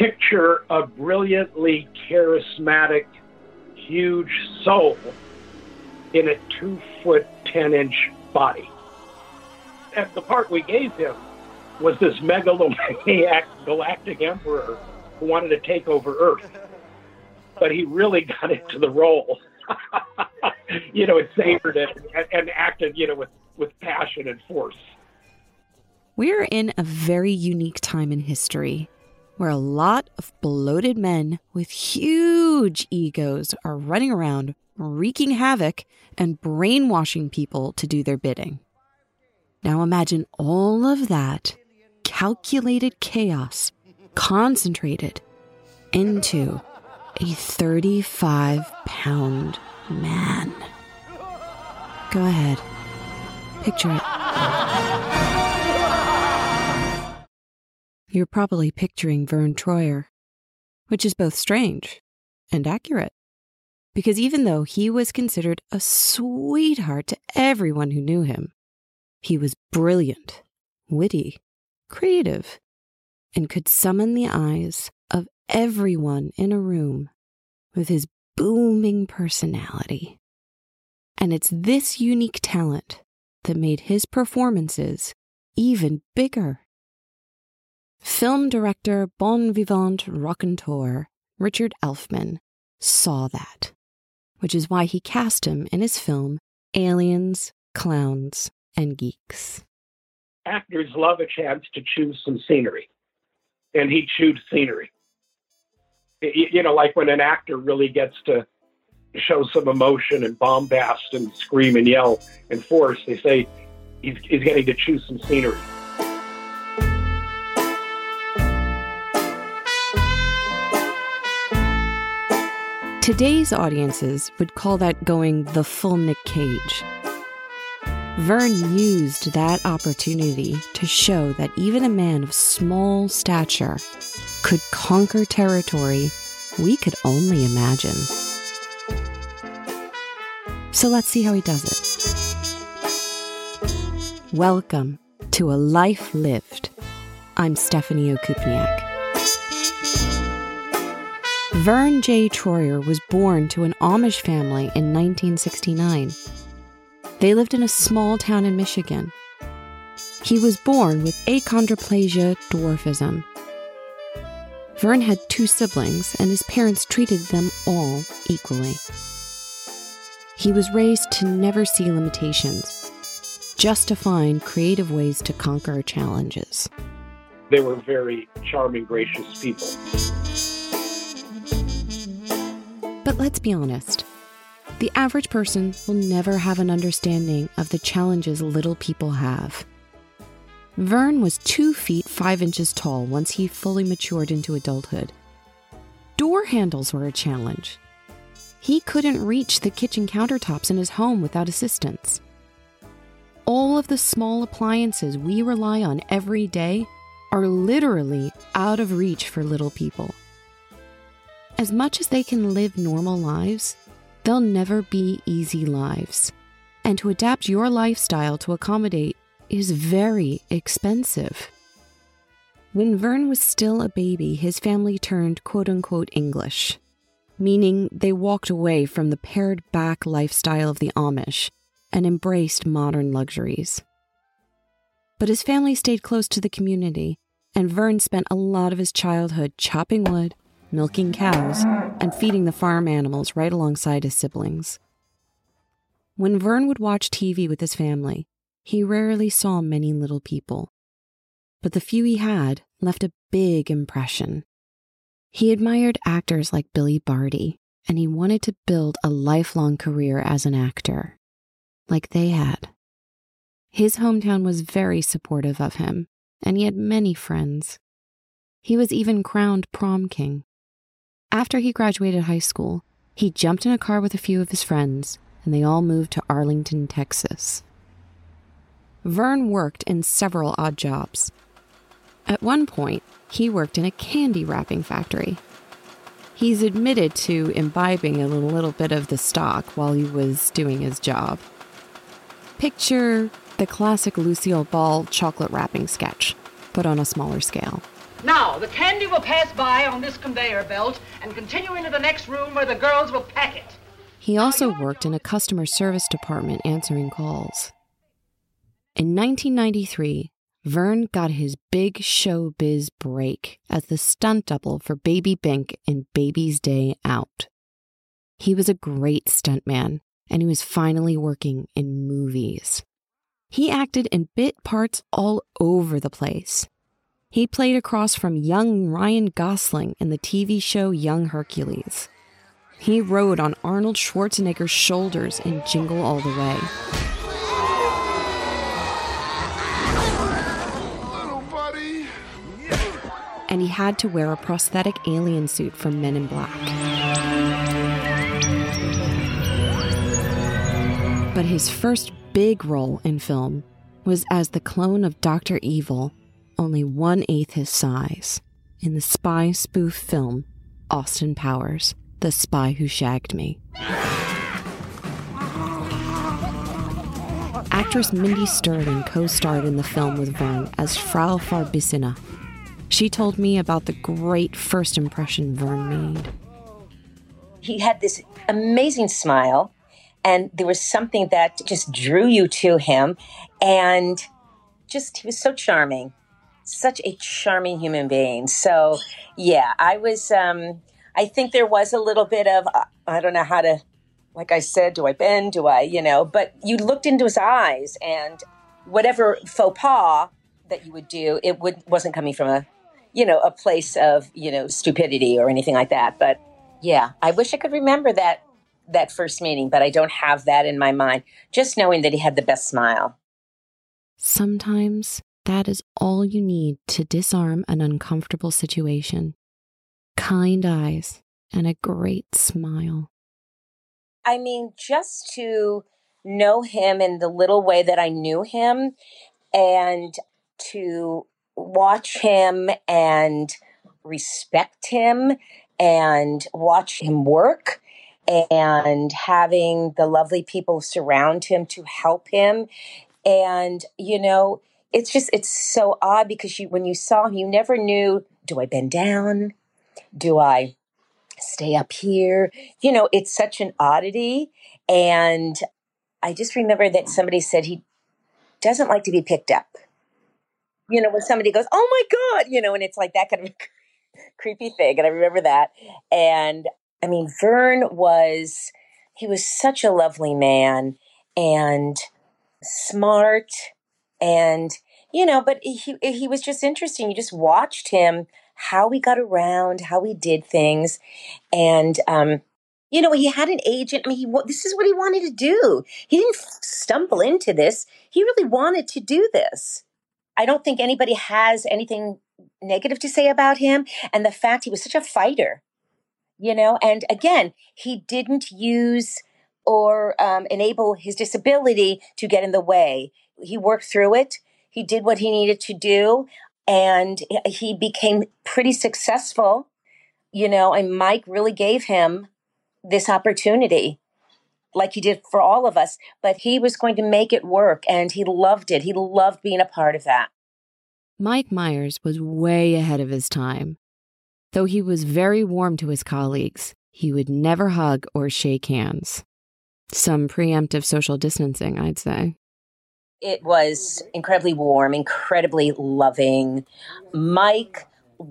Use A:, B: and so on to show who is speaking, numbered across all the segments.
A: picture a brilliantly charismatic, huge soul in a 2-foot, 10-inch body. And the part we gave him was this megalomaniac galactic emperor who wanted to take over Earth. But he really got into the role, and savored it and acted, with passion and force.
B: We're in a very unique time in history where a lot of bloated men with huge egos are running around wreaking havoc and brainwashing people to do their bidding. Now imagine all of that calculated chaos concentrated into a 35-pound man. Go ahead. Picture it. You're probably picturing Vern Troyer, which is both strange and accurate. Because even though he was considered a sweetheart to everyone who knew him, he was brilliant, witty, creative, and could summon the eyes of everyone in a room with his booming personality. And it's this unique talent that made his performances even bigger. Film director, bon vivant raconteur Richard Elfman saw that, which is why he cast him in his film Aliens, Clowns, and Geeks.
A: Actors love a chance to choose some scenery, and he chose scenery. Like when an actor really gets to show some emotion and bombast and scream and yell and force, they say he's getting to choose some scenery.
B: Today's audiences would call that going the full Nick Cage. Vern used that opportunity to show that even a man of small stature could conquer territory we could only imagine. So let's see how he does it. Welcome to A Life Lived. I'm Stephanie Okupniak. Vern J. Troyer was born to an Amish family in 1969. They lived in a small town in Michigan. He was born with achondroplasia dwarfism. Vern had 2 siblings, and his parents treated them all equally. He was raised to never see limitations, just to find creative ways to conquer challenges.
A: They were very charming, gracious people.
B: But let's be honest. The average person will never have an understanding of the challenges little people have. Vern was 2 feet 5 inches tall once he fully matured into adulthood. Door handles were a challenge. He couldn't reach the kitchen countertops in his home without assistance. All of the small appliances we rely on every day are literally out of reach for little people. As much as they can live normal lives, they'll never be easy lives. And to adapt your lifestyle to accommodate is very expensive. When Vern was still a baby, his family turned quote-unquote English, meaning they walked away from the pared-back lifestyle of the Amish and embraced modern luxuries. But his family stayed close to the community, and Vern spent a lot of his childhood chopping wood, milking cows, and feeding the farm animals right alongside his siblings. When Vern would watch TV with his family, he rarely saw many little people. But the few he had left a big impression. He admired actors like Billy Barty, and he wanted to build a lifelong career as an actor, like they had. His hometown was very supportive of him, and he had many friends. He was even crowned prom king. After he graduated high school, he jumped in a car with a few of his friends, and they all moved to Arlington, Texas. Vern worked in several odd jobs. At one point, he worked in a candy wrapping factory. He's admitted to imbibing a little bit of the stock while he was doing his job. Picture the classic Lucille Ball chocolate wrapping sketch, but on a smaller scale.
C: Now, the candy will pass by on this conveyor belt and continue into the next room where the girls will pack it.
B: He also worked in a customer service department answering calls. In 1993, Vern got his big showbiz break as the stunt double for Baby Bink in Baby's Day Out. He was a great stuntman, and he was finally working in movies. He acted in bit parts all over the place. He played across from young Ryan Gosling in the TV show Young Hercules. He rode on Arnold Schwarzenegger's shoulders in Jingle All the Way.
D: Little buddy.
B: And he had to wear a prosthetic alien suit from Men in Black. But his first big role in film was as the clone of Dr. Evil, only 1/8 his size, in the spy spoof film Austin Powers, The Spy Who Shagged Me. Actress Mindy Sterling co-starred in the film with Vern as Frau Farbissina. She told me about the great first impression Vern made.
E: He had this amazing smile, and there was something that just drew you to him, and just, he was so charming. Such a charming human being. So, yeah, I think there was a little bit of, I don't know how to, like I said, do I bend? Do I, but you looked into his eyes, and whatever faux pas that you would do, wasn't coming from a place of, stupidity or anything like that. But yeah, I wish I could remember that first meeting, but I don't have that in my mind. Just knowing that he had the best smile.
B: Sometimes that is all you need to disarm an uncomfortable situation. Kind eyes and a great smile.
E: I mean, just to know him in the little way that I knew him, and to watch him and respect him and watch him work, and having the lovely people surround him to help him. And, it's so odd because when you saw him, you never knew, do I bend down? Do I stay up here? It's such an oddity. And I just remember that somebody said he doesn't like to be picked up. When somebody goes, oh my God, and it's like that kind of creepy thing. And I remember that. And I mean, Vern was such a lovely man and smart, and, but he was just interesting. You just watched him, how he got around, how he did things. And, he had an agent. I mean, this is what he wanted to do. He didn't stumble into this. He really wanted to do this. I don't think anybody has anything negative to say about him. And the fact he was such a fighter, and again, he didn't use or enable his disability to get in the way. He worked through it. He did what he needed to do, and he became pretty successful, and Mike really gave him this opportunity like he did for all of us, but he was going to make it work, and he loved it. He loved being a part of that.
B: Mike Myers was way ahead of his time. Though he was very warm to his colleagues, he would never hug or shake hands. Some preemptive social distancing, I'd say.
E: It was incredibly warm, incredibly loving. Mike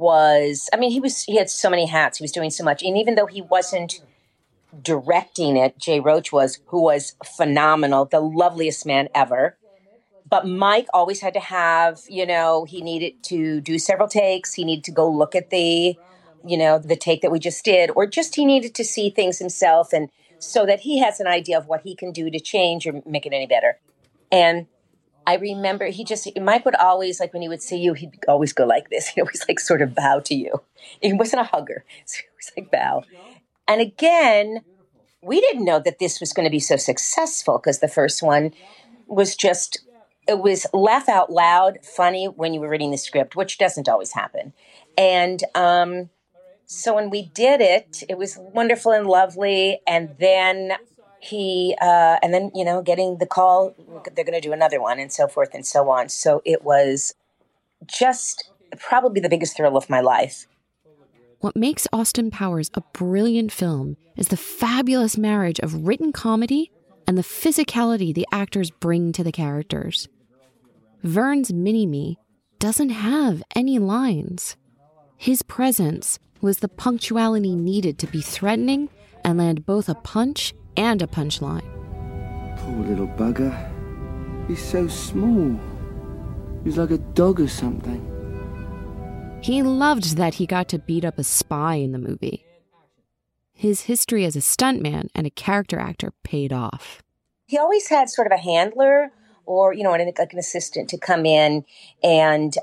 E: he had so many hats. He was doing so much. And even though he wasn't directing it, Jay Roach was, who was phenomenal, the loveliest man ever. But Mike always had to have, he needed to do several takes. He needed to go look at the take that we just did, or just he needed to see things himself, and so that he has an idea of what he can do to change or make it any better. And I remember Mike would always, like when he would see you, he'd always go like this. He'd always like sort of bow to you. He wasn't a hugger. So he was like bow. And again, we didn't know that this was going to be so successful, because the first one was it was laugh out loud, funny when you were reading the script, which doesn't always happen. And so when we did it, it was wonderful and lovely. And then getting the call, they're going to do another one, and so forth and so on. So it was just probably the biggest thrill of my life.
B: What makes Austin Powers a brilliant film is the fabulous marriage of written comedy and the physicality the actors bring to the characters. Vern's Mini-Me doesn't have any lines. His presence was the punctuality needed to be threatening and land both a punch and a punchline.
F: Poor little bugger. He's so small. He's like a dog or something.
B: He loved that he got to beat up a spy in the movie. His history as a stuntman and a character actor paid off.
E: He always had sort of a handler or, like an assistant to come in and,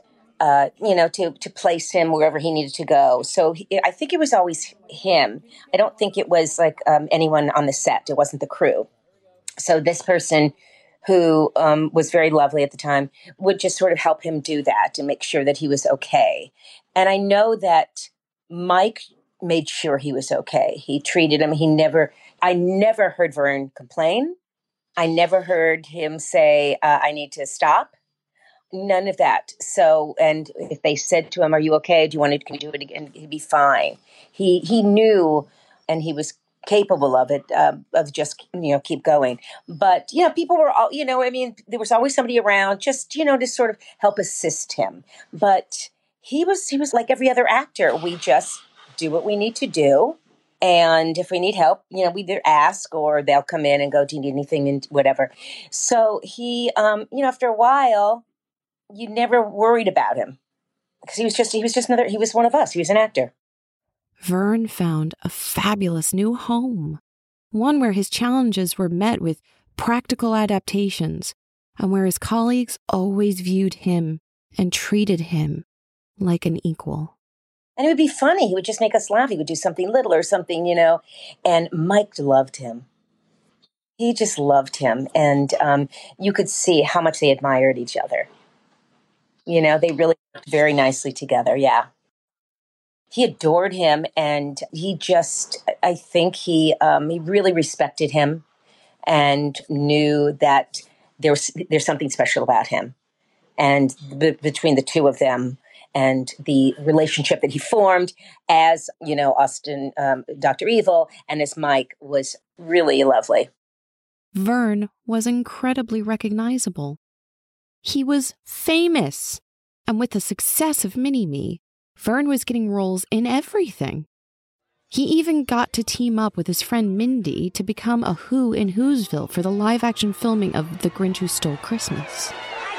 E: to place him wherever he needed to go. So I think it was always him. I don't think it was like anyone on the set. It wasn't the crew. So this person who was very lovely at the time would just sort of help him do that and make sure that he was okay. And I know that Mike made sure he was okay. He treated him. I never heard Vern complain. I never heard him say, I need to stop. None of that. So, and if they said to him, are you okay? Do you want to do it again? He'd be fine. He knew, and he was capable of it, of just, keep going. But, people were all, there was always somebody around just, to sort of help assist him. But he was like every other actor. We just do what we need to do. And if we need help, we either ask or they'll come in and go, do you need anything and whatever. So he, after a while, you never worried about him because he was one of us. He was an actor.
B: Vern found a fabulous new home, one where his challenges were met with practical adaptations and where his colleagues always viewed him and treated him like an equal.
E: And it would be funny. He would just make us laugh. He would do something little or something, and Mike loved him. He just loved him. And you could see how much they admired each other. They really worked very nicely together. Yeah. He adored him, and I think he really respected him and knew that there's something special about him. And between the two of them, and the relationship that he formed as, Austin, Dr. Evil, and as Mike was really lovely.
B: Vern was incredibly recognizable. He was famous. And with the success of Mini-Me, Vern was getting roles in everything. He even got to team up with his friend Mindy to become a Who in Whoville for the live-action filming of The Grinch Who Stole Christmas.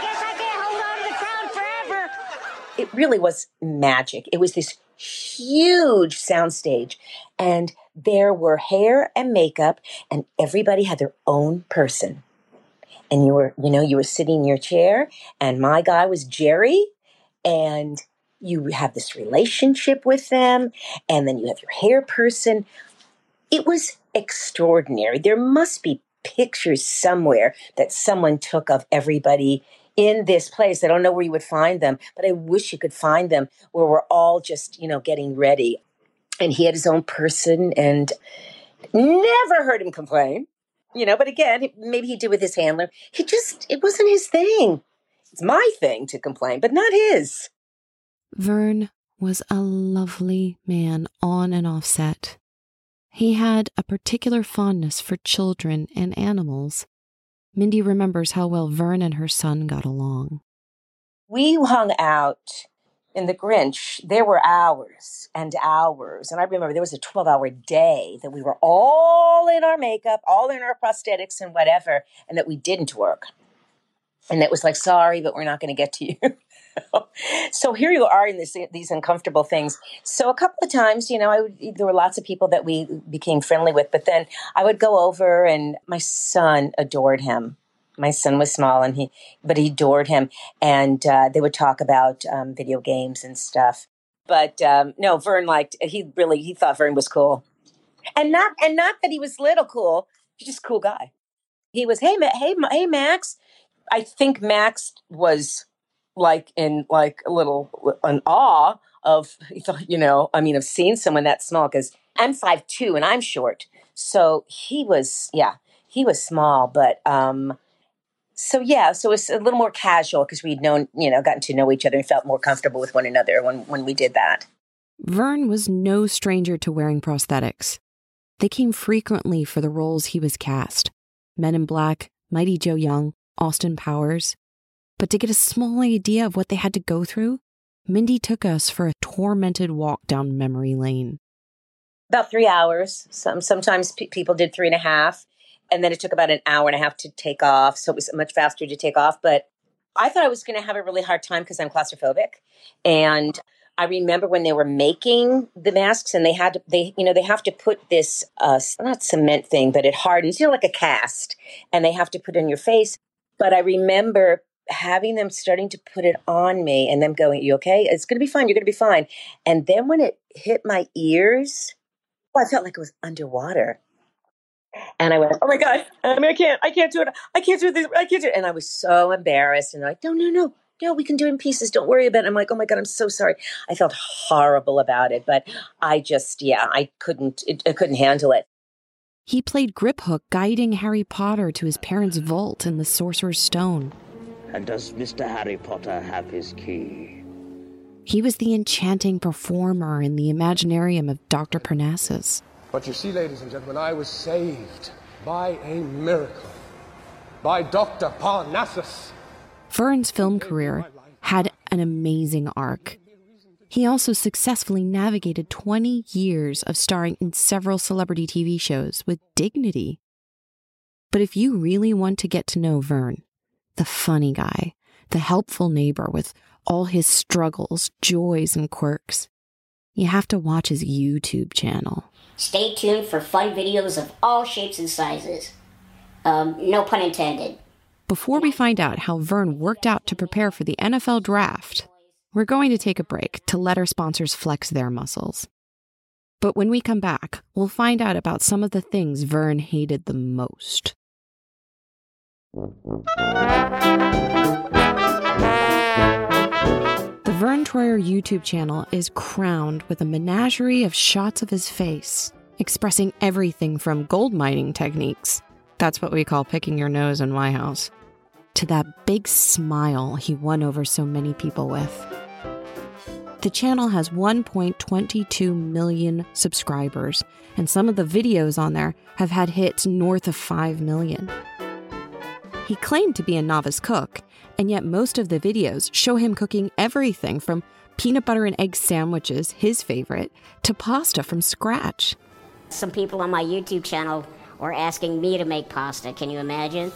E: It really was magic. It was this huge soundstage, and there were hair and makeup, and everybody had their own person. And you were sitting in your chair, and my guy was Jerry, and you have this relationship with them, and then you have your hair person. It was extraordinary. There must be pictures somewhere that someone took of everybody in this place. I don't know where you would find them, but I wish you could find them where we're all just, getting ready. And he had his own person and never heard him complain, but again, maybe he did with his handler. It wasn't his thing. It's my thing to complain, but not his.
B: Vern was a lovely man on and off set. He had a particular fondness for children and animals. Mindy remembers how well Vern and her son got along.
E: We hung out in The Grinch. There were hours and hours. And I remember there was a 12-hour day that we were all in our makeup, all in our prosthetics and whatever, and that we didn't work. And it was like, sorry, but we're not going to get to you. So here you are in these uncomfortable things. So a couple of times, there were lots of people that we became friendly with, but then I would go over and my son adored him. My son was small, but he adored him. And they would talk about video games and stuff. But no, Vern he thought Vern was cool. And not that he was little cool. He's just a cool guy. He was, hey, Max. I think Max was in awe of, of seeing someone that small, because I'm 5'2" and I'm short. So he was small, but So it's a little more casual because we'd gotten to know each other and felt more comfortable with one another when we did that.
B: Vern was no stranger to wearing prosthetics. They came frequently for the roles he was cast. Men in Black, Mighty Joe Young, Austin Powers. But to get a small idea of what they had to go through, Mindy took us for a tormented walk down memory lane.
E: About 3 hours. Sometimes people did 3.5. And then it took about an hour and a half to take off. So it was much faster to take off. But I thought I was going to have a really hard time because I'm claustrophobic. And I remember when they were making the masks and they have to put this, not cement thing, but it hardens, like a cast. And they have to put it in your face. But I remember having them starting to put it on me and them going, "You okay? It's going to be fine. You're going to be fine." And then when it hit my ears, I felt like it was underwater. And I went, "Oh my God, I can't do it. I can't do this. I can't do it." And I was so embarrassed. And they're like, no, we can do it in pieces. Don't worry about it. I'm like, "Oh my God, I'm so sorry." I felt horrible about it, but I just, I couldn't handle it.
B: He played Griphook guiding Harry Potter to his parents' vault in the Sorcerer's Stone.
G: And does Mr. Harry Potter have his key?
B: He was the enchanting performer in the Imaginarium of Dr. Parnassus.
D: But you see, ladies and gentlemen, I was saved by a miracle. By Dr. Parnassus.
B: Vern's film career had an amazing arc. He also successfully navigated 20 years of starring in several celebrity TV shows with dignity. But if you really want to get to know Vern, the funny guy, the helpful neighbor with all his struggles, joys, and quirks, you have to watch his YouTube channel.
H: Stay tuned for fun videos of all shapes and sizes. No pun intended.
B: Before we find out how Vern worked out to prepare for the NFL draft, we're going to take a break to let our sponsors flex their muscles. But when we come back, we'll find out about some of the things Vern hated the most. The Vern Troyer YouTube channel is crowned with a menagerie of shots of his face, expressing everything from gold mining techniques, that's what we call picking your nose in my house, to that big smile he won over so many people with. The channel has 1.22 million subscribers, and some of the videos on there have had hits north of 5 million. He claimed to be a novice cook, and yet most of the videos show him cooking everything from peanut butter and egg sandwiches, his favorite, to pasta from scratch.
H: Some people on my YouTube channel were asking me to make pasta. Can you imagine?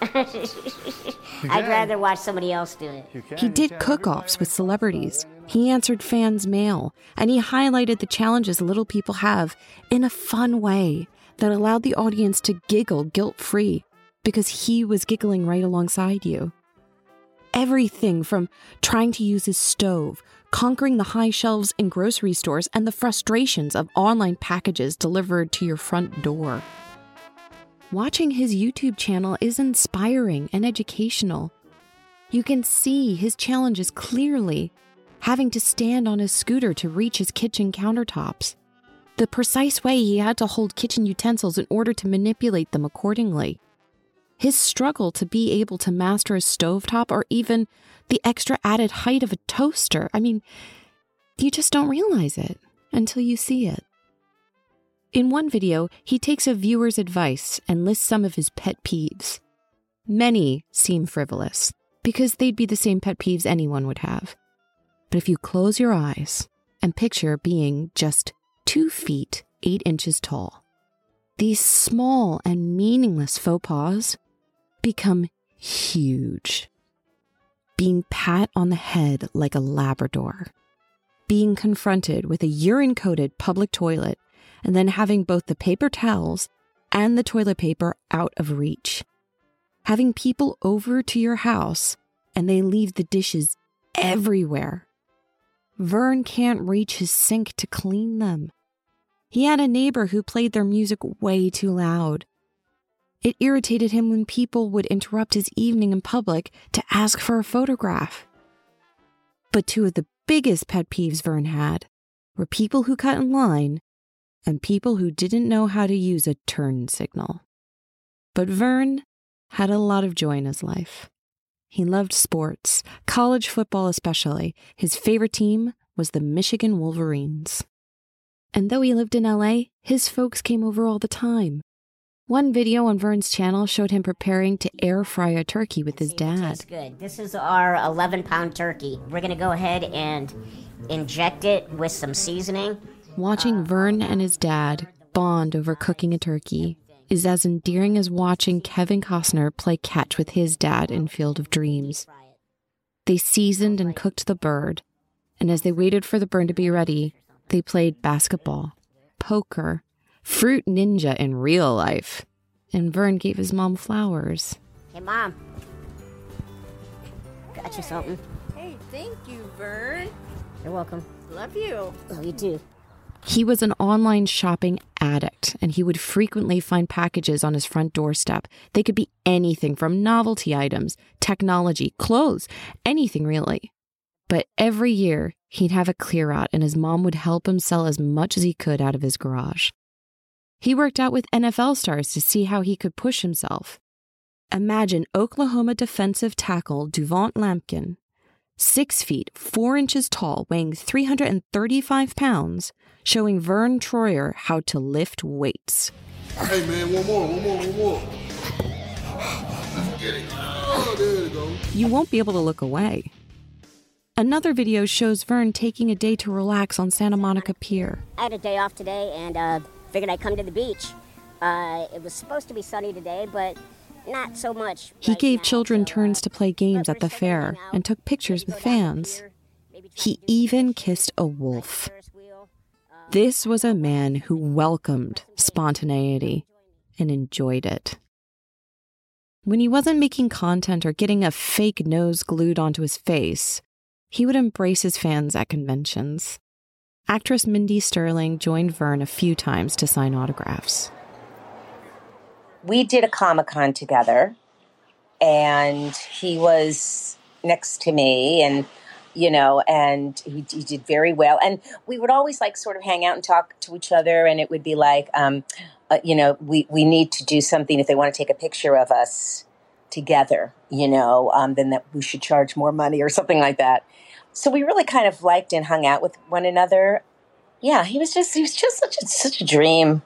H: I'd rather watch somebody else do it.
B: He did cook-offs with celebrities. He answered fans' mail, and he highlighted the challenges little people have in a fun way that allowed the audience to giggle guilt-free because he was giggling right alongside you. Everything from trying to use his stove, conquering the high shelves in grocery stores, and the frustrations of online packages delivered to your front door. Watching his YouTube channel is inspiring and educational. You can see his challenges clearly, having to stand on his scooter to reach his kitchen countertops, the precise way he had to hold kitchen utensils in order to manipulate them accordingly, his struggle to be able to master a stovetop or even the extra added height of a toaster. I mean, you just don't realize it until you see it. In one video, he takes a viewer's advice and lists some of his pet peeves. Many seem frivolous, because they'd be the same pet peeves anyone would have. But if you close your eyes and picture being just 2 feet, 8 inches tall, these small and meaningless faux pas become huge. Being pat on the head like a Labrador. Being confronted with a urine-coated public toilet and then having both the paper towels and the toilet paper out of reach. Having people over to your house and they leave the dishes everywhere. Vern can't reach his sink to clean them. He had a neighbor who played their music way too loud. It irritated him when people would interrupt his evening in public to ask for a photograph. But 2 of the biggest pet peeves Vern had were people who cut in line and people who didn't know how to use a turn signal. But Vern had a lot of joy in his life. He loved sports, college football especially. His favorite team was the Michigan Wolverines. And though he lived in LA, his folks came over all the time. One video on Vern's channel showed him preparing to air fry a turkey with his dad.
H: Tastes good. This is our 11-pound turkey. We're going to go ahead and inject it with some seasoning.
B: Watching Vern and his dad bond over cooking a turkey is as endearing as watching Kevin Costner play catch with his dad in Field of Dreams. They seasoned and cooked the bird, and as they waited for the bird to be ready, they played basketball, poker, Fruit Ninja in real life, and Vern gave his mom flowers.
H: Hey, Mom. Got you something.
I: Hey, thank you, Vern.
H: You're welcome.
I: Love you.
H: Oh, you too.
B: He was an online shopping addict, and he would frequently find packages on his front doorstep. They could be anything from novelty items, technology, clothes, anything really. But every year, he'd have a clear out, and his mom would help him sell as much as he could out of his garage. He worked out with NFL stars to see how he could push himself. Imagine Oklahoma defensive tackle Duvant Lampkin, 6 feet, 4 inches tall, weighing 335 pounds, showing Vern Troyer how to lift weights.
J: Hey man, one more. Let's get it. Oh, there you go.
B: You won't be able to look away. Another video shows Vern taking a day to relax on Santa Monica Pier.
H: I had a day off today and figured I'd come to the beach. It was supposed to be sunny today, but not so much.
B: He gave children turns to play games at the fair and took pictures with fans. He even kissed a wolf. This was a man who welcomed spontaneity and enjoyed it. When he wasn't making content or getting a fake nose glued onto his face, he would embrace his fans at conventions. Actress Mindy Sterling joined Vern a few times to sign autographs.
E: We did a Comic-Con together, and he was next to me, and and he did very well. And we would always sort of hang out and talk to each other, and it would be like, we need to do something if they want to take a picture of us together, then that we should charge more money or something like that. So we really kind of liked and hung out with one another. Yeah, he was just such a dream.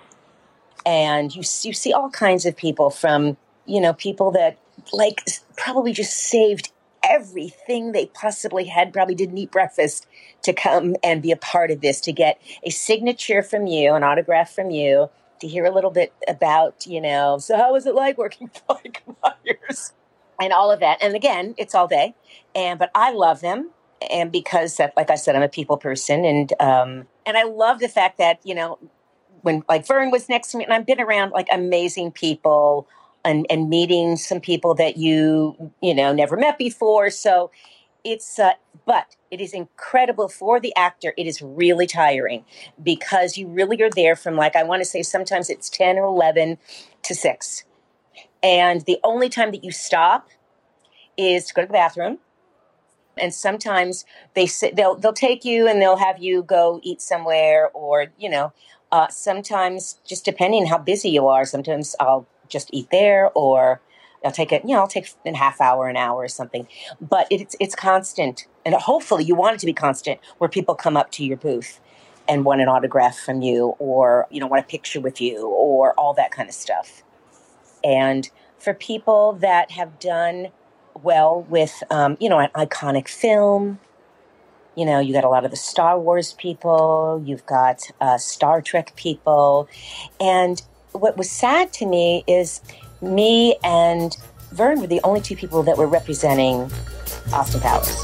E: And you see all kinds of people from, people that probably just saved everything they possibly had, probably didn't eat breakfast to come and be a part of this, to get a signature from you, an autograph from you, to hear a little bit about, so how was it like working for Mike Myers and all of that. And again, it's all day. But I love them. And because like I said, I'm a people person. And I love the fact that, when Vern was next to me, and I've been around amazing people and meeting some people that you never met before. So it's, but it is incredible for the actor. It is really tiring because you really are there from I want to say sometimes it's 10 or 11 to 6. And the only time that you stop is to go to the bathroom. And sometimes they'll take you and they'll have you go eat somewhere, or sometimes just depending on how busy you are. Sometimes I'll just eat there, or I'll take a half hour, an hour or something. But it's constant, and hopefully you want it to be constant, where people come up to your booth and want an autograph from you, or want a picture with you, or all that kind of stuff. And for people that have done well with, an iconic film. You got a lot of the Star Wars people. You've got Star Trek people. And what was sad to me is me and Vern were the only two people that were representing Austin Powers.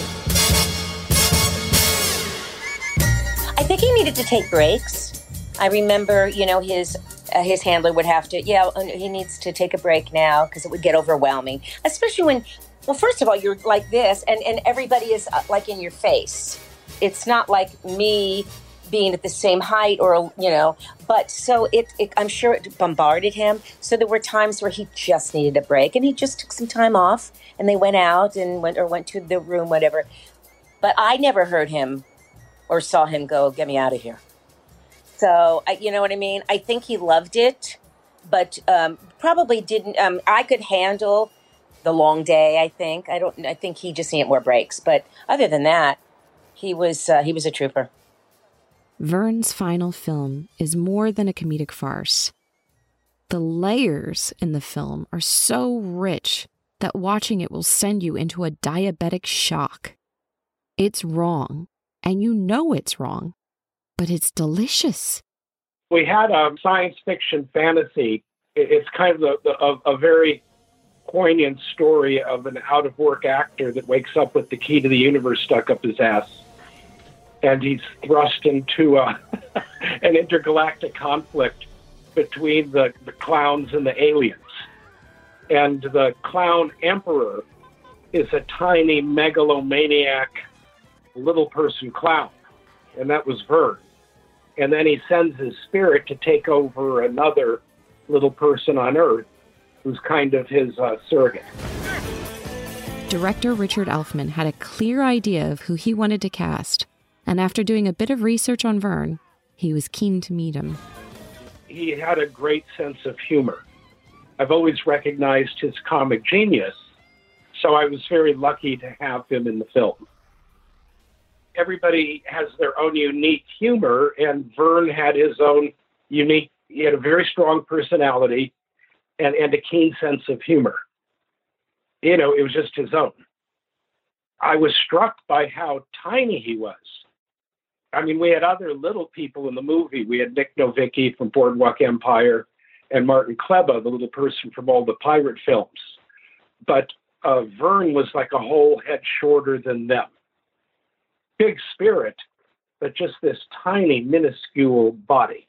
E: I think he needed to take breaks. I remember, his handler would have to, he needs to take a break now because it would get overwhelming. Especially when, first of all, you're like this and everybody is in your face. It's not like me being at the same height or, but so I'm sure it bombarded him. So there were times where he just needed a break and he just took some time off and they went out and went to the room, whatever. But I never heard him or saw him go, get me out of here. So, you know what I mean? I think he loved it. but probably didn't. I could handle the long day. I think. I think he just needed more breaks. But other than that, he was a trooper.
B: Vern's final film is more than a comedic farce. The layers in the film are so rich that watching it will send you into a diabetic shock. It's wrong, and you know it's wrong, but it's delicious.
A: We had a science fiction fantasy. It's kind of a very poignant story of an out-of-work actor that wakes up with the key to the universe stuck up his ass. And he's thrust into an intergalactic conflict between the clowns and the aliens. And the clown emperor is a tiny megalomaniac little person clown. And that was Vern. And then he sends his spirit to take over another little person on Earth who's kind of his surrogate.
B: Director Richard Elfman had a clear idea of who he wanted to cast. And after doing a bit of research on Vern, he was keen to meet him.
A: He had a great sense of humor. I've always recognized his comic genius, so I was very lucky to have him in the film. Everybody has their own unique humor, and Vern had his own unique, he had a very strong personality and a keen sense of humor. You know, it was just his own. I was struck by how tiny he was. I mean, we had other little people in the movie. We had Nick Novicki from Boardwalk Empire and Martin Kleba, the little person from all the pirate films. But Vern was like a whole head shorter than them. Big spirit, but just this tiny, minuscule body.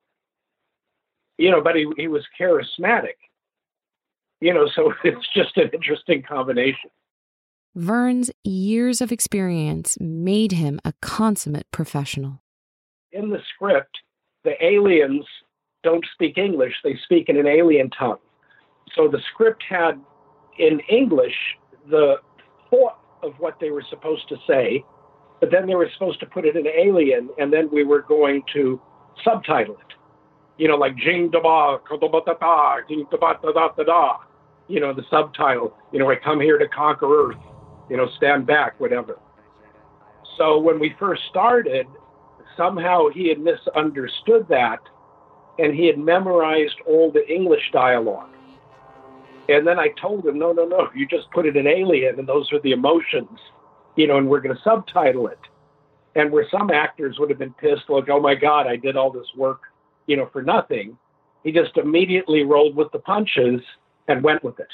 A: You know, but he was charismatic. You know, so it's just an interesting combination.
B: Vern's years of experience made him a consummate professional.
A: In the script, the aliens don't speak English. They speak in an alien tongue. So the script had, in English, the thought of what they were supposed to say, but then they were supposed to put it in alien, and then we were going to subtitle it. You know, like Jing da ba, da Jing da ba da da. You know, the subtitle. You know, I come here to conquer Earth. You know, stand back, whatever. So when we first started, somehow he had misunderstood that, and he had memorized all the English dialogue. And then I told him, no, you just put it in alien, and those are the emotions, you know, and we're going to subtitle it. And where some actors would have been pissed, like, oh my God, I did all this work, you know, for nothing. He just immediately rolled with the punches and went with it.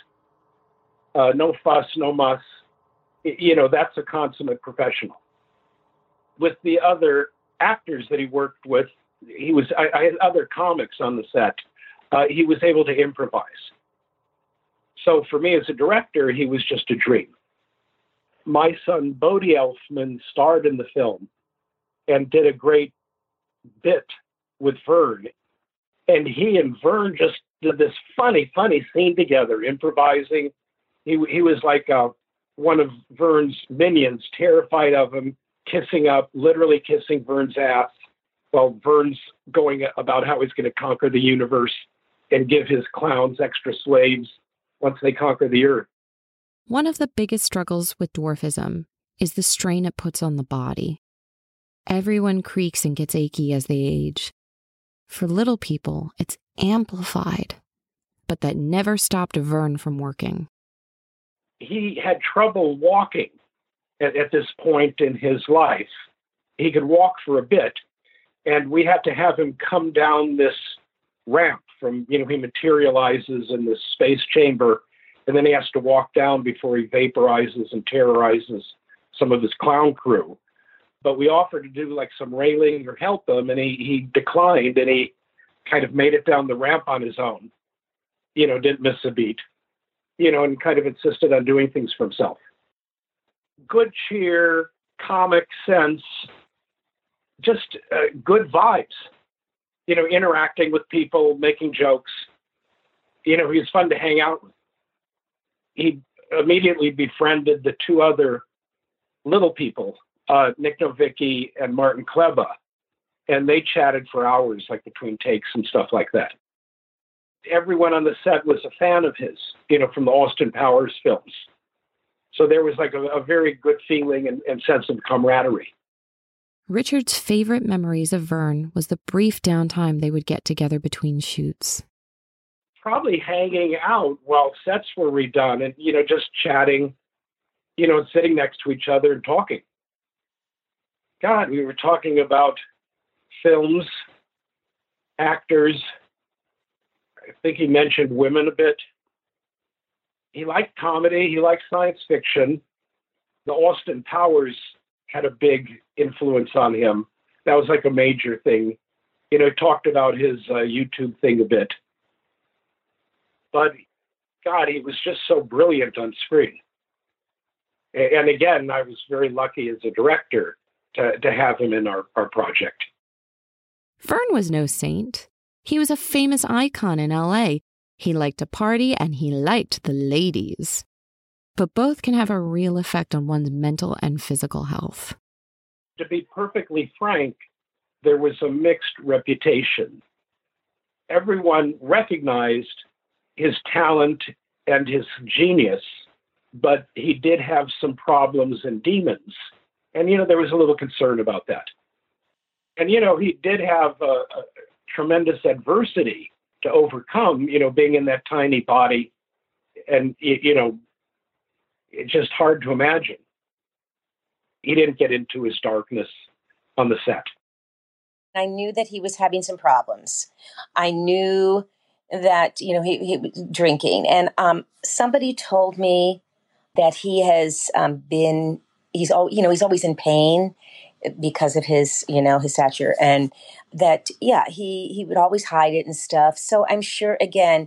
A: No fuss, no muss. You know, that's a consummate professional. With the other actors that he worked with, I had other comics on the set. He was able to improvise. So for me as a director, he was just a dream. My son, Bodie Elfman, starred in the film and did a great bit with Vern. And he and Vern just did this funny scene together, improvising. He was like one of Vern's minions, terrified of him, literally kissing Vern's ass, while Vern's going about how he's going to conquer the universe and give his clowns extra slaves once they conquer the Earth.
B: One of the biggest struggles with dwarfism is the strain it puts on the body. Everyone creaks and gets achy as they age. For little people, it's amplified, but that never stopped Vern from working.
A: He had trouble walking at this point in his life. He could walk for a bit, and we had to have him come down this ramp from, you know, he materializes in this space chamber, and then he has to walk down before he vaporizes and terrorizes some of his clown crew. But we offered to do like some railing or help him, and he declined, and he kind of made it down the ramp on his own. You know, didn't miss a beat. You know, and kind of insisted on doing things for himself. Good cheer, comic sense, just good vibes. You know, interacting with people, making jokes. You know, he was fun to hang out with. He immediately befriended the two other little people, Nick Novicki and Martin Kleba, and they chatted for hours, like between takes and stuff like that. everyone on the set was a fan of his, from the Austin Powers films. So there was like a very good feeling and sense of camaraderie.
B: Richard's favorite memories of Vern was the brief downtime they would get together between shoots.
A: Probably hanging out while sets were redone and, just chatting, sitting next to each other and talking. God, we were talking about films, actors. I think he mentioned women a bit. He liked comedy. He liked science fiction. The Austin Powers had a big influence on him. That was like a major thing. He talked about his YouTube thing a bit. But, God, he was just so brilliant on screen. And again, I was very lucky as a director to have him in our project.
B: Vern was no saint. He was a famous icon in L.A. He liked to party and he liked the ladies. But both can have a real effect on one's mental and physical health.
A: To be perfectly frank, there was a mixed reputation. Everyone recognized his talent and his genius, but he did have some problems and demons. And, there was a little concern about that. And, he did have a tremendous adversity to overcome, being in that tiny body. And, it's just hard to imagine. He didn't get into his darkness on the set.
E: I knew that he was having some problems. I knew that, he was drinking. And somebody told me that he has he's always in pain because of his, his stature. And that, he would always hide it and stuff. So I'm sure, again,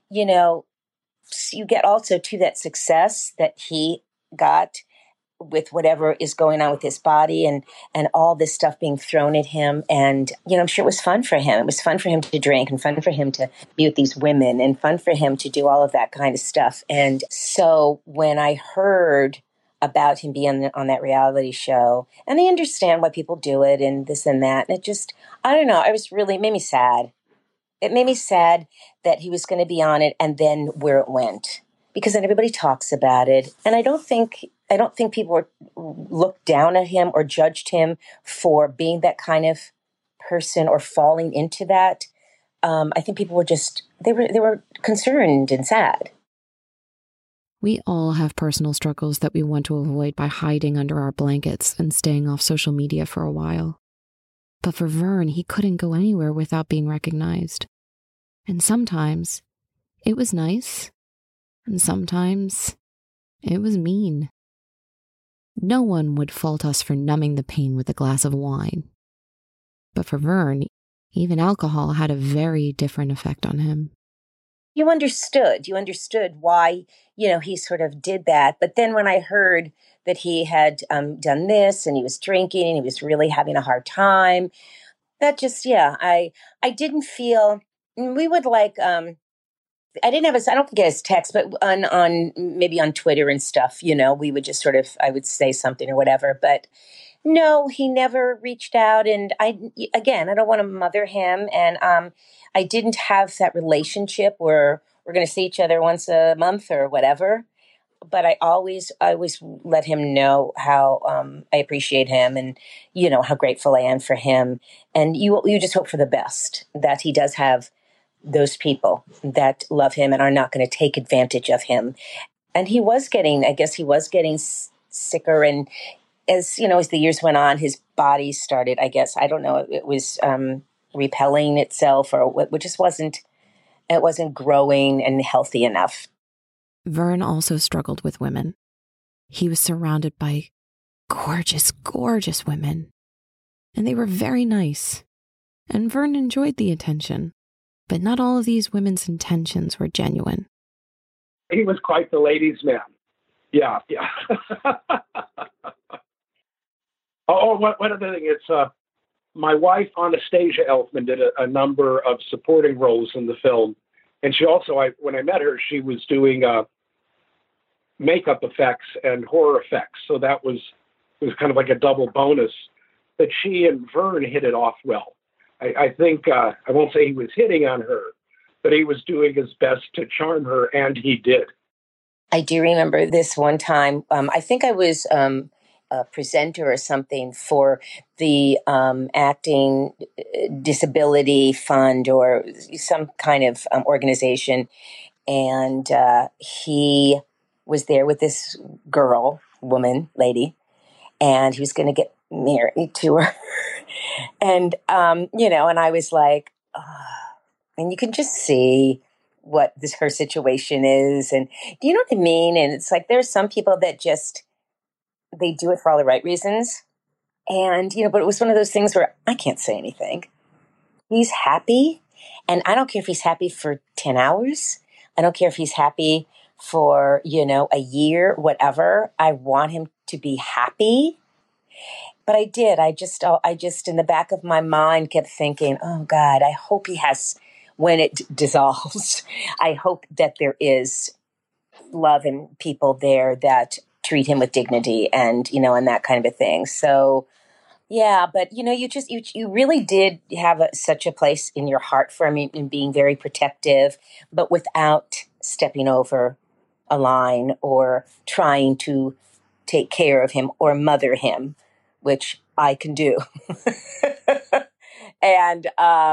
E: you get also to that success that he got with whatever is going on with his body and all this stuff being thrown at him. And, I'm sure it was fun for him. It was fun for him to drink and fun for him to be with these women and fun for him to do all of that kind of stuff. And so when I heard about him being on that reality show, and I understand why people do it and this and that, and it just, I don't know, it made me sad. It made me sad that he was going to be on it and then where it went. Because then everybody talks about it. And I don't think people looked down at him or judged him for being that kind of person or falling into that. I think people were they were concerned and sad.
B: We all have personal struggles that we want to avoid by hiding under our blankets and staying off social media for a while. But for Vern, he couldn't go anywhere without being recognized. And sometimes it was nice, and sometimes it was mean. No one would fault us for numbing the pain with a glass of wine. But for Vern, even alcohol had a very different effect on him.
E: You understood why, he sort of did that. But then when I heard that he had done this and he was drinking and he was really having a hard time, that just, I didn't feel, we would like, I don't think it was text, but on maybe on Twitter and stuff, we would just sort of, I would say something or whatever, but no, he never reached out. And I don't want to mother him. And I didn't have that relationship where we're going to see each other once a month or whatever. But I always let him know how I appreciate him and, how grateful I am for him. And you just hope for the best, that he does have those people that love him and are not going to take advantage of him. And he was getting sicker. And as the years went on, his body started, I don't know, it was repelling itself or it just wasn't growing and healthy enough.
B: Vern also struggled with women. He was surrounded by gorgeous, gorgeous women. And they were very nice. And Vern enjoyed the attention. But not all of these women's intentions were genuine.
A: He was quite the ladies' man. Yeah. One other thing. It's my wife, Anastasia Elfman, did a number of supporting roles in the film. And she also, when I met her, she was doing makeup effects and horror effects. So it was kind of like a double bonus. But she and Vern hit it off well. I think, I won't say he was hitting on her, but he was doing his best to charm her, and he did.
E: I do remember this one time. I think I was a presenter or something for the Acting Disability Fund or some kind of organization. And he was there with this lady, and he was going to get married to her. And, and I was like, and you can just see what her situation is. And do you know what I mean? And it's like, there's some people that they do it for all the right reasons. And, but it was one of those things where I can't say anything. He's happy. And I don't care if he's happy for 10 hours. I don't care if he's happy for, a year, whatever. I want him to be happy. But I did. I just in the back of my mind kept thinking, oh God, I hope he has, when it dissolves, I hope that there is love and people there that treat him with dignity and, and that kind of a thing. So, yeah, but, you really did have such a place in your heart for him and being very protective, but without stepping over a line or trying to take care of him or mother him, which I can do. And,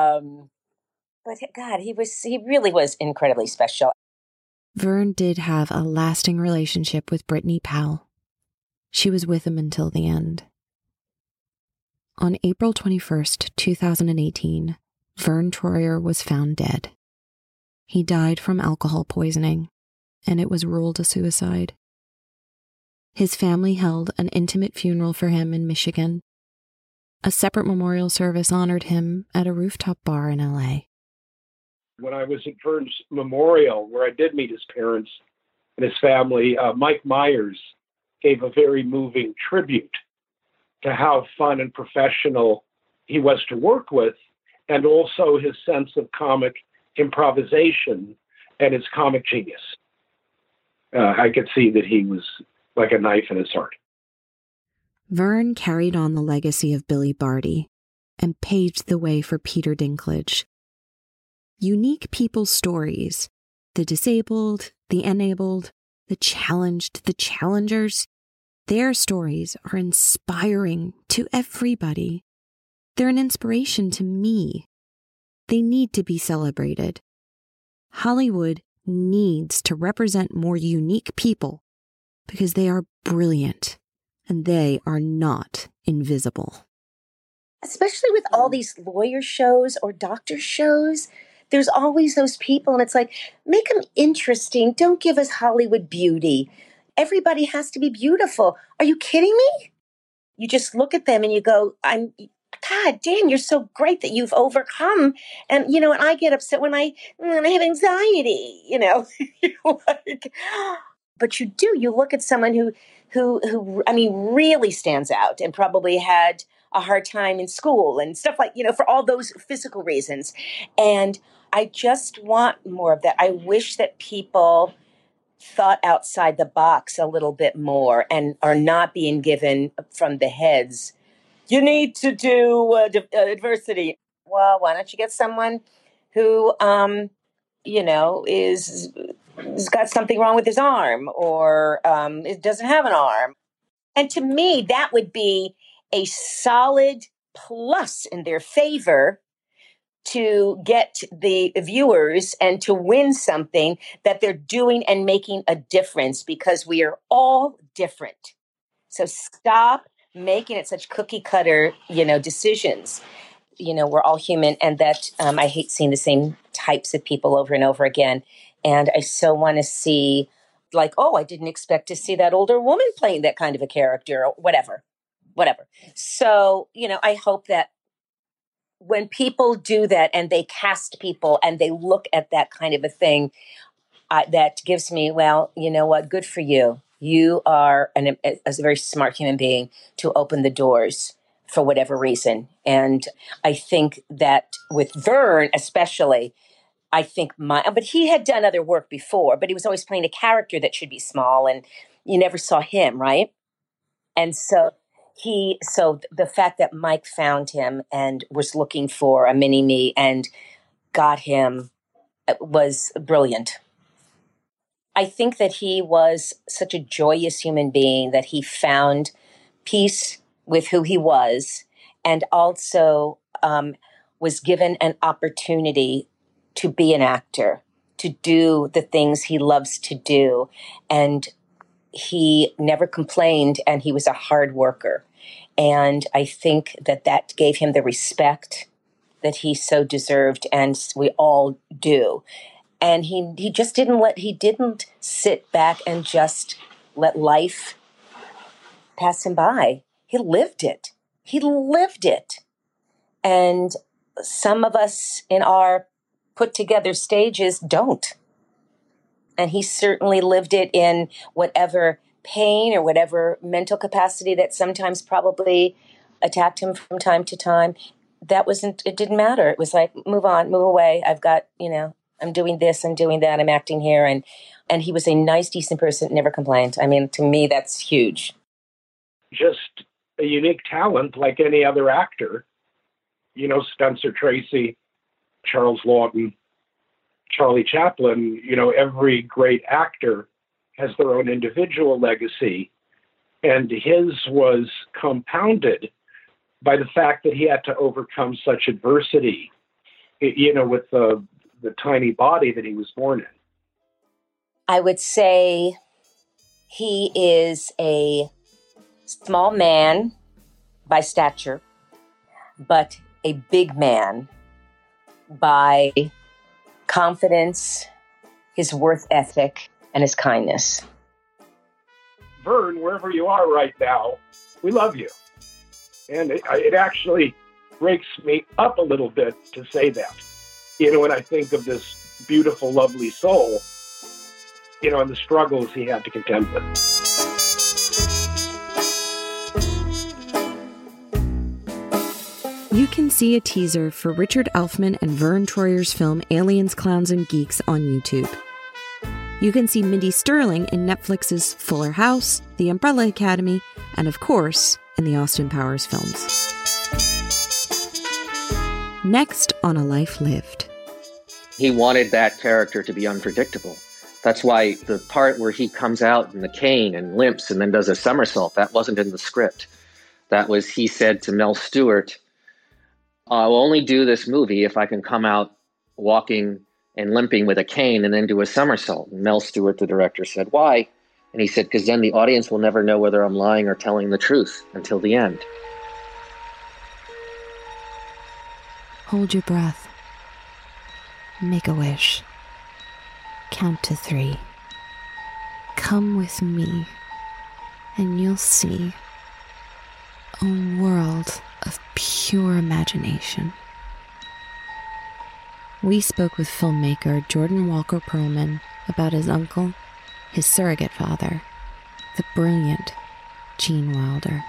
E: but God, he really was incredibly special.
B: Vern did have a lasting relationship with Brittany Powell. She was with him until the end. On April 21st, 2018, Vern Troyer was found dead. He died from alcohol poisoning, and it was ruled a suicide. His family held an intimate funeral for him in Michigan. A separate memorial service honored him at a rooftop bar in LA.
A: When I was at Vern's memorial, where I did meet his parents and his family, Mike Myers gave a very moving tribute to how fun and professional he was to work with, and also his sense of comic improvisation and his comic genius. I could see that he was like a knife in his heart.
B: Vern carried on the legacy of Billy Barty and paved the way for Peter Dinklage. Unique people's stories, the disabled, the enabled, the challenged, the challengers, their stories are inspiring to everybody. They're an inspiration to me. They need to be celebrated. Hollywood needs to represent more unique people because they are brilliant and they are not invisible.
E: Especially with all these lawyer shows or doctor shows, there's always those people, and it's like, make them interesting. Don't give us Hollywood beauty. Everybody has to be beautiful. Are you kidding me? You just look at them and you go, God damn, you're so great that you've overcome. And, and I get upset when I have anxiety, like, but you look at someone who really stands out and probably had a hard time in school and stuff like, for all those physical reasons. And I just want more of that. I wish that people thought outside the box a little bit more and are not being given from the heads, you need to do adversity. Well, why don't you get someone who, is got something wrong with his arm or it doesn't have an arm. And to me, that would be a solid plus in their favor to get the viewers and to win something that they're doing and making a difference, because we are all different. So stop making it such cookie cutter, decisions. We're all human, and that I hate seeing the same types of people over and over again. And I so want to see, like, oh, I didn't expect to see that older woman playing that kind of a character or whatever. So, I hope that when people do that and they cast people and they look at that kind of a thing, that gives me, well, you know what? Good for you. You are a very smart human being to open the doors for whatever reason. And I think that with Vern, especially, but he had done other work before, but he was always playing a character that should be small, and you never saw him, right? And so the fact that Mike found him and was looking for a mini-me and got him was brilliant. I think that he was such a joyous human being that he found peace with who he was, and also was given an opportunity to be an actor, to do the things he loves to do. And he never complained, and he was a hard worker. And I think that that gave him the respect that he so deserved, and we all do. And he just didn't sit back and just let life pass him by. He lived it. And some of us in our put together stages don't. And he certainly lived it in whatever pain or whatever mental capacity that sometimes probably attacked him from time to time. It didn't matter. It was like, move on, move away. I've got, I'm doing this, I'm doing that, I'm acting here. And he was a nice, decent person, never complained. I mean, to me, that's huge.
A: Just a unique talent like any other actor. Spencer Tracy, Charles Laughton, Charlie Chaplin, every great actor has their own individual legacy. And his was compounded by the fact that he had to overcome such adversity, with the tiny body that he was born in.
E: I would say he is a small man by stature, but a big man by confidence, his work ethic, and his kindness.
A: Vern, wherever you are right now, we love you. And it actually breaks me up a little bit to say that. When I think of this beautiful, lovely soul, and the struggles he had to contend with.
B: You can see a teaser for Richard Elfman and Vern Troyer's film Aliens, Clowns, and Geeks on YouTube. You can see Mindy Sterling in Netflix's Fuller House, The Umbrella Academy, and of course, in the Austin Powers films. Next on A Life Lived.
K: He wanted that character to be unpredictable. That's why the part where he comes out in the cane and limps and then does a somersault, that wasn't in the script. That was, he said to Mel Stewart, I'll only do this movie if I can come out walking and limping with a cane and then do a somersault. And Mel Stewart, the director, said, why? And he said, because then the audience will never know whether I'm lying or telling the truth until the end.
B: Hold your breath. Make a wish. Count to 3. Come with me, and you'll see a world of pure imagination. We spoke with filmmaker Jordan Walker Perlman about his uncle, his surrogate father, the brilliant Gene Wilder.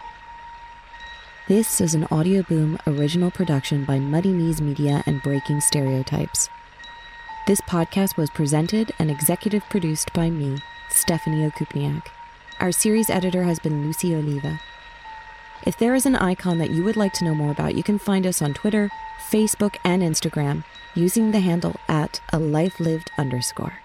B: This is an Audio Boom original production by Muddy Knees Media and Breaking Stereotypes. This podcast was presented and executive produced by me, Stephanie Okupniak. Our series editor has been Lucy Oliva. If there is an icon that you would like to know more about, you can find us on Twitter, Facebook, and Instagram using the handle @ALifeLived_.